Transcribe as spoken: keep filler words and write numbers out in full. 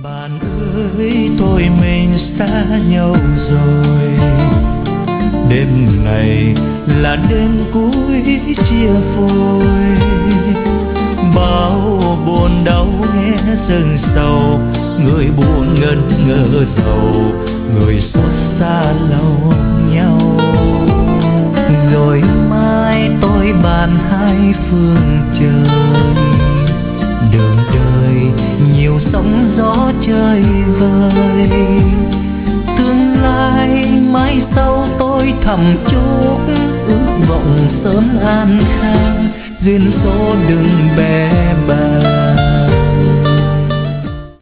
Bạn ơi thôi mình xa nhau rồi, đêm này là đêm cuối chia phôi. Bao buồn đau nghe dâng sầu, người buồn ngẩn ngơ sầu, người xót xa lâu nhau. Rồi mai tôi bàn hai phương trời, đường đời nhiều sóng gió chơi vơi. Tương lai mai sau tôi thầm chúc, ước vọng sớm an khang, duyên số đừng bè bàng.